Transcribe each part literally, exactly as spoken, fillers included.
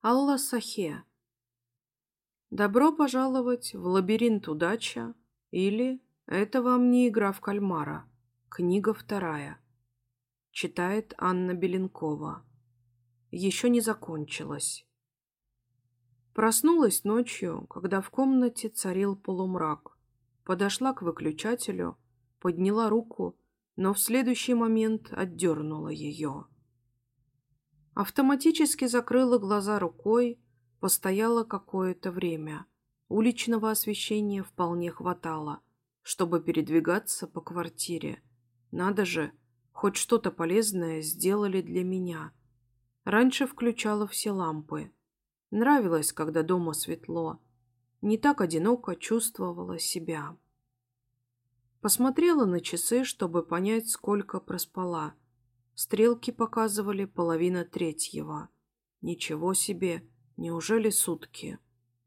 Алла Сахе. Добро пожаловать в лабиринт удача или это вам не игра в кальмара. Книга вторая. Читает Анна Беленкова. Еще не закончилась. Проснулась ночью, когда в комнате царил полумрак. Подошла к выключателю, подняла руку, но в следующий момент отдернула ее. Автоматически закрыла глаза рукой, постояла какое-то время. Уличного освещения вполне хватало, чтобы передвигаться по квартире. Надо же, хоть что-то полезное сделали для меня. Раньше включала все лампы. Нравилось, когда дома светло. Не так одиноко чувствовала себя. Посмотрела на часы, чтобы понять, сколько проспала. Стрелки показывали половина третьего. Ничего себе, неужели сутки?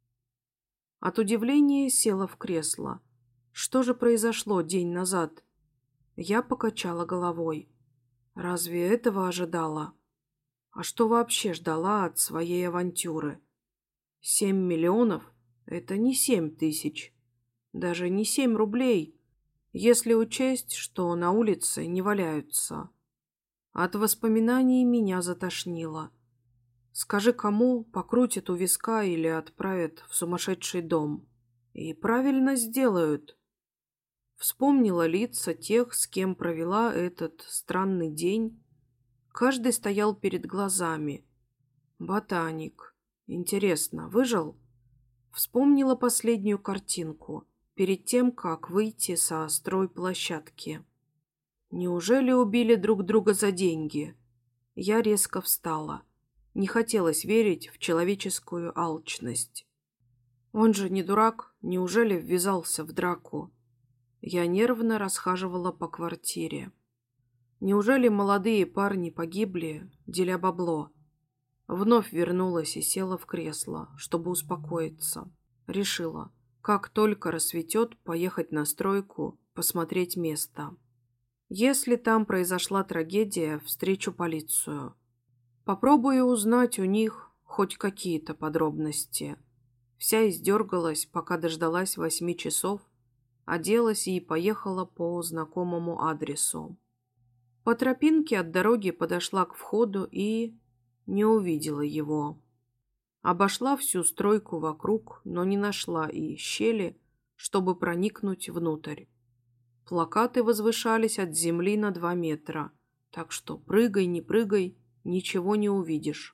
От удивления села в кресло. Что же произошло день назад? Я покачала головой. Разве этого ожидала? А что вообще ждала от своей авантюры? Семь миллионов — это не семь тысяч. Даже не семь рублей, если учесть, что на улице не валяются. От воспоминаний меня затошнило. Скажи кому, покрутят у виска или отправят в сумасшедший дом. И правильно сделают. Вспомнила лица тех, с кем провела этот странный день. Каждый стоял перед глазами. Ботаник. Интересно, выжил? Вспомнила последнюю картинку, перед тем, как выйти со стройплощадки. Неужели убили друг друга за деньги? Я резко встала. Не хотелось верить в человеческую алчность. Он же не дурак, неужели ввязался в драку? Я нервно расхаживала по квартире. Неужели молодые парни погибли, деля бабло? Вновь вернулась и села в кресло, чтобы успокоиться. Решила, как только рассветет, поехать на стройку, посмотреть место. Если там произошла трагедия, встречу полицию. Попробую узнать у них хоть какие-то подробности. Вся издергалась, пока дождалась восьми часов, оделась и поехала по знакомому адресу. По тропинке от дороги подошла к входу и не увидела его. Обошла всю стройку вокруг, но не нашла и щели, чтобы проникнуть внутрь. Плакаты возвышались от земли на два метра, так что прыгай, не прыгай, ничего не увидишь.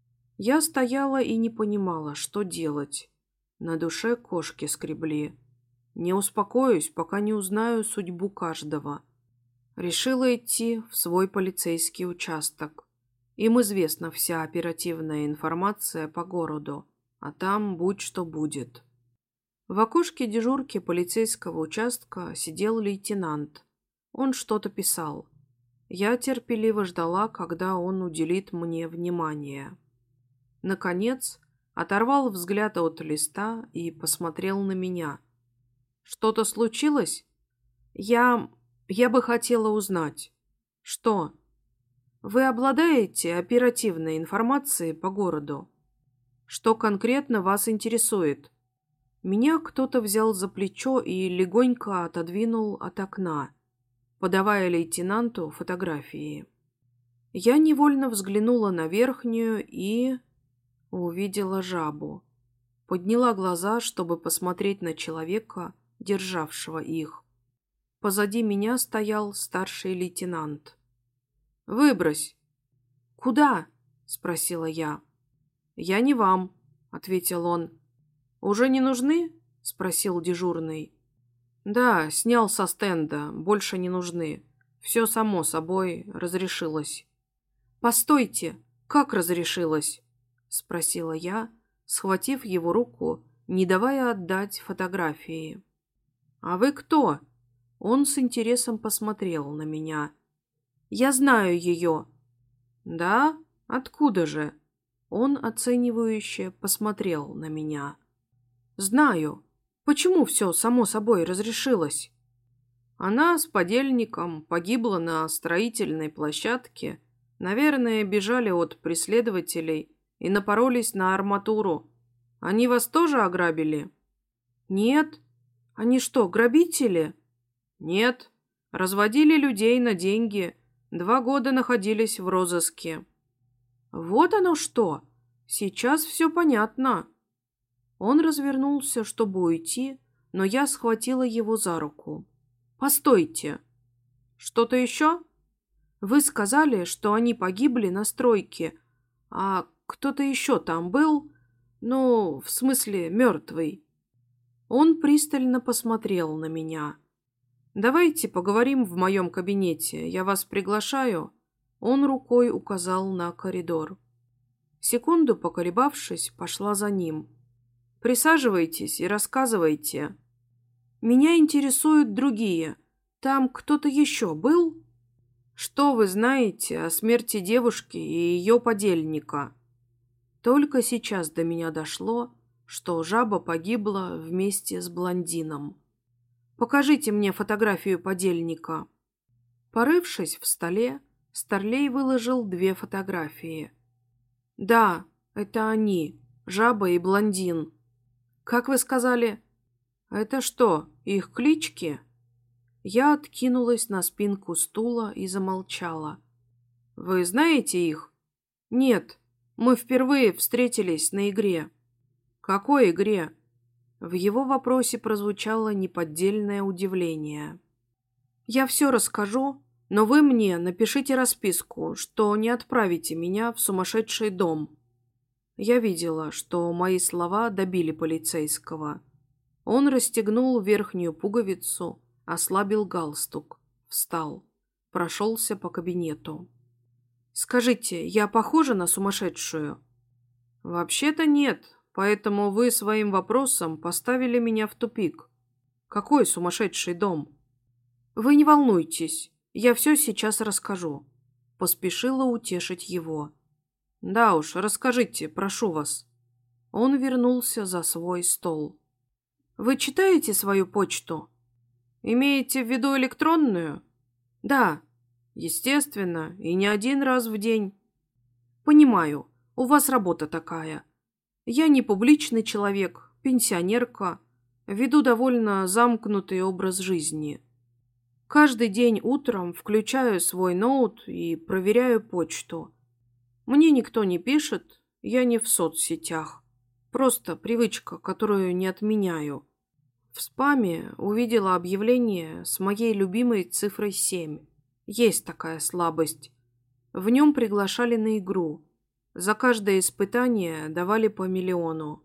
Я стояла и не понимала, что делать. На душе кошки скребли. Не успокоюсь, пока не узнаю судьбу каждого. Решила идти в свой полицейский участок. Им известна вся оперативная информация по городу, а там будь что будет. В окошке дежурки полицейского участка сидел лейтенант. Он что-то писал. Я терпеливо ждала, когда он уделит мне внимание. Наконец, оторвал взгляд от листа и посмотрел на меня. «Что-то случилось? Я... я бы хотела узнать». «Что?» «Вы обладаете оперативной информацией по городу? Что конкретно вас интересует?» Меня кто-то взял за плечо и легонько отодвинул от окна, подавая лейтенанту фотографии. Я невольно взглянула на верхнюю и увидела жабу. Подняла глаза, чтобы посмотреть на человека, державшего их. Позади меня стоял старший лейтенант. «Выбрось!» «Куда?» — спросила я. «Я не вам», — ответил он. «Уже не нужны?» — спросил дежурный. «Да, снял со стенда, больше не нужны. Все само собой разрешилось». «Постойте, как разрешилось?» — спросила я, схватив его руку, не давая отдать фотографии. «А вы кто?» Он с интересом посмотрел на меня. «Я знаю ее». «Да? Откуда же?» Он оценивающе посмотрел на меня. «Знаю. Почему все само собой разрешилось?» Она с подельником погибла на строительной площадке. Наверное, бежали от преследователей и напоролись на арматуру. Они вас тоже ограбили? Нет. Они что, грабители? Нет. Разводили людей на деньги. Два года находились в розыске. Вот оно что. Сейчас все понятно. Он развернулся, чтобы уйти, но я схватила его за руку. Постойте. Что-то еще? Вы сказали, что они погибли на стройке, а кто-то еще там был? Ну, в смысле, мертвый. Он пристально посмотрел на меня. «Давайте поговорим в моем кабинете. Я вас приглашаю». Он рукой указал на коридор. Секунду поколебавшись, пошла за ним. «Присаживайтесь и рассказывайте». «Меня интересуют другие. Там кто-то еще был?» «Что вы знаете о смерти девушки и ее подельника?» Только сейчас до меня дошло, что жаба погибла вместе с блондином. «Покажите мне фотографию подельника». Порывшись в столе, Старлей выложил две фотографии. «Да, это они, жаба и блондин». «Как вы сказали?» «Это что, их клички?» Я откинулась на спинку стула и замолчала. «Вы знаете их?» «Нет, мы впервые встретились на игре». «Какой игре?» В его вопросе прозвучало неподдельное удивление. «Я все расскажу, но вы мне напишите расписку, что не отправите меня в сумасшедший дом». Я видела, что мои слова добили полицейского. Он расстегнул верхнюю пуговицу, ослабил галстук, встал, прошелся по кабинету. «Скажите, я похожа на сумасшедшую?» «Вообще-то нет. Поэтому вы своим вопросом поставили меня в тупик. Какой сумасшедший дом?» «Вы не волнуйтесь, я все сейчас расскажу», — поспешила утешить его. «Да уж, расскажите, прошу вас». Он вернулся за свой стол. «Вы читаете свою почту?» «Имеете в виду электронную?» «Да, естественно, и не один раз в день». «Понимаю, у вас работа такая. Я не публичный человек, пенсионерка, веду довольно замкнутый образ жизни. Каждый день утром включаю свой ноут и проверяю почту. Мне никто не пишет, я не в соцсетях. Просто привычка, которую не отменяю. В спаме увидела объявление с моей любимой цифрой семь. Есть такая слабость. В нем приглашали на игру. За каждое испытание давали по миллиону.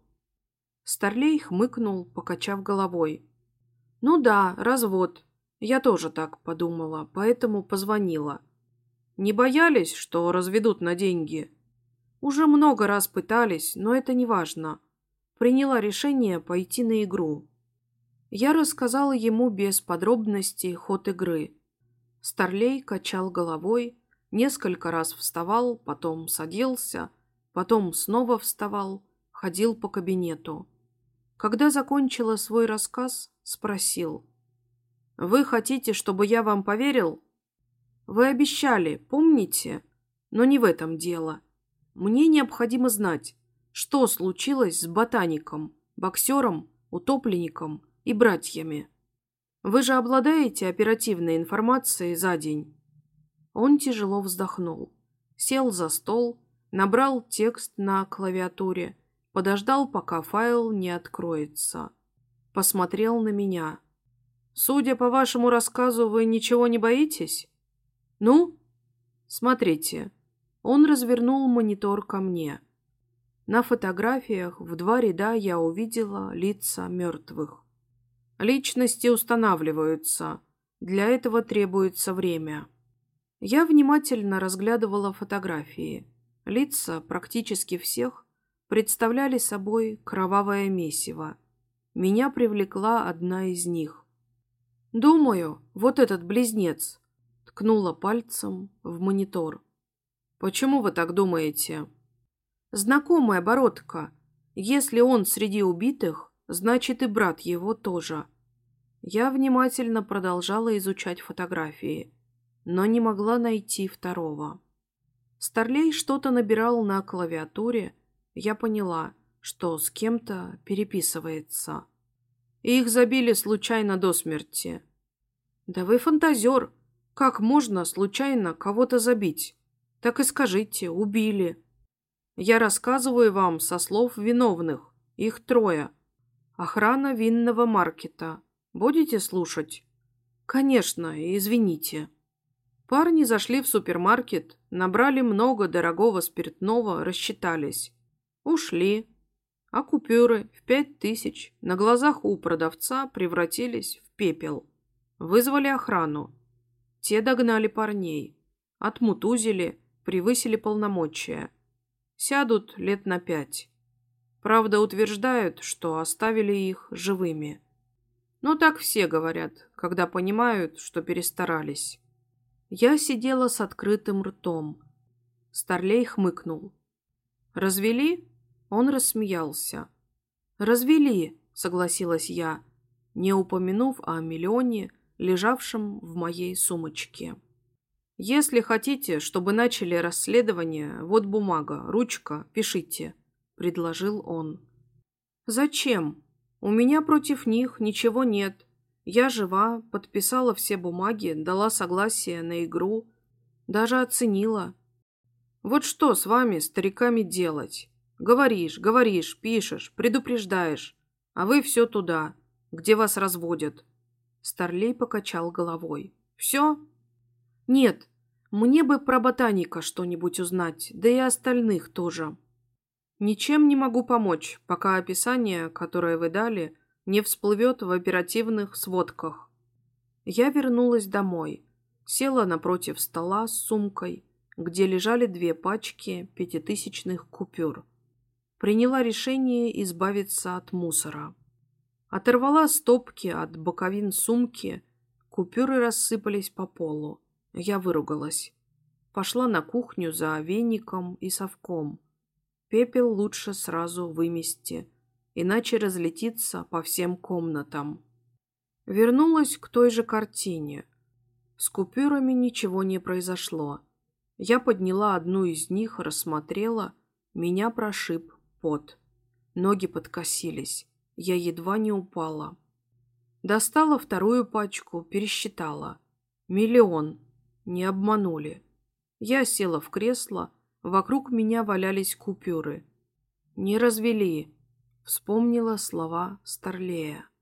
Старлей хмыкнул, покачав головой. «Ну да, развод. Я тоже так подумала, поэтому позвонила. Не боялись, что разведут на деньги?» «Уже много раз пытались, но это не важно. Приняла решение пойти на игру». Я рассказала ему без подробностей ход игры. Старлей качал головой, несколько раз вставал, потом садился, потом снова вставал, ходил по кабинету. Когда закончила свой рассказ, спросил: «Вы хотите, чтобы я вам поверил?» «Вы обещали, помните? Но не в этом дело. Мне необходимо знать, что случилось с ботаником, боксером, утопленником и братьями. Вы же обладаете оперативной информацией за день». Он тяжело вздохнул, сел за стол, набрал текст на клавиатуре, подождал, пока файл не откроется. Посмотрел на меня. «Судя по вашему рассказу, вы ничего не боитесь?» «Ну?» «Смотрите». Он развернул монитор ко мне. На фотографиях в два ряда я увидела лица мертвых. Личности устанавливаются. Для этого требуется время. Я внимательно разглядывала фотографии. Лица практически всех представляли собой кровавое месиво. Меня привлекла одна из них. «Думаю, вот этот близнец», — ткнула пальцем в монитор. «Почему вы так думаете?» «Знакомая бородка. Если он среди убитых, значит и брат его тоже». Я внимательно продолжала изучать фотографии, но не могла найти второго. Старлей что-то набирал на клавиатуре, Я поняла, что с кем-то переписывается. И их забили случайно до смерти. Да вы фантазер. Как можно случайно кого-то забить? Так и скажите, убили. Я рассказываю вам со слов виновных. Их трое. Охрана винного маркета. Будете слушать? Конечно, извините. Парни зашли в супермаркет, набрали много дорогого спиртного, рассчитались. Ушли. А купюры в пять тысяч на глазах у продавца превратились в пепел. Вызвали охрану. Те догнали парней. Отмутузили, превысили полномочия. Сядут лет на пять. Правда, утверждают, что оставили их живыми. Но так все говорят, когда понимают, что перестарались. Я сидела с открытым ртом. Старлей хмыкнул. «Развели?» Он рассмеялся. «Развели», — согласилась я, не упомянув о миллионе, лежавшем в моей сумочке. «Если хотите, чтобы начали расследование, вот бумага, ручка, пишите», — предложил он. «Зачем? У меня против них ничего нет. Я жива, подписала все бумаги, дала согласие на игру, даже оценила. Вот что с вами, стариками, делать? Говоришь, говоришь, пишешь, предупреждаешь, а вы все туда, где вас разводят». Старлей покачал головой. «Все? Нет, мне бы про ботаника что-нибудь узнать, да и остальных тоже. Ничем не могу помочь, пока описание, которое вы дали, не всплывет в оперативных сводках». Я вернулась домой, села напротив стола с сумкой, где лежали две пачки пятитысячных купюр. Приняла решение избавиться от мусора. Оторвала стопки от боковин сумки, купюры рассыпались по полу. Я выругалась. Пошла на кухню за веником и совком. Пепел лучше сразу вымести, иначе разлетится по всем комнатам. Вернулась к той же картине. С купюрами ничего не произошло. Я подняла одну из них, рассмотрела, меня прошиб пот. Ноги подкосились. Я едва не упала. Достала вторую пачку, пересчитала. Миллион. Не обманули. Я села в кресло, вокруг меня валялись купюры. Не развели. Вспомнила слова Старлея.